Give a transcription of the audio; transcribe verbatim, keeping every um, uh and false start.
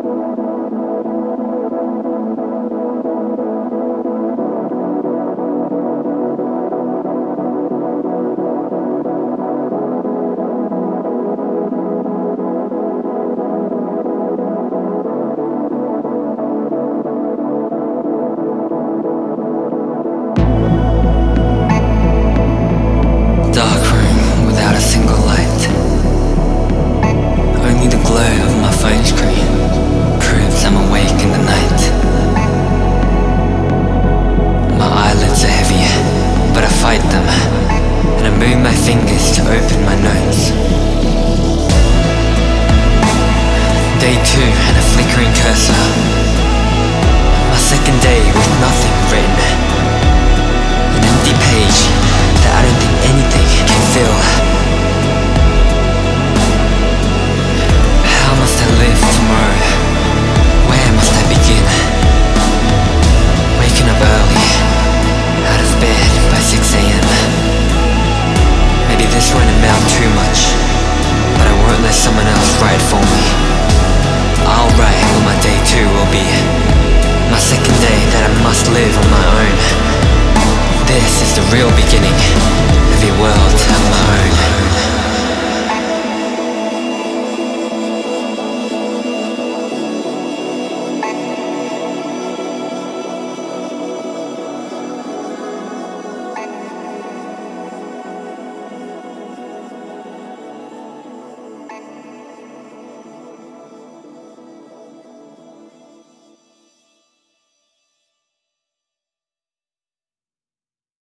Fingers to open my notes. Day two and a flickering cursor. My second day with nothing written. An empty page that I don't think anything can fill. How must I live tomorrow? Where must I begin? Waking up early, out of bed by six a m Maybe this won't amount too much, but I won't let someone else write for me. I'll write what my day two will be, my second day that I must live on my own. This is the real beginning of a world of my own.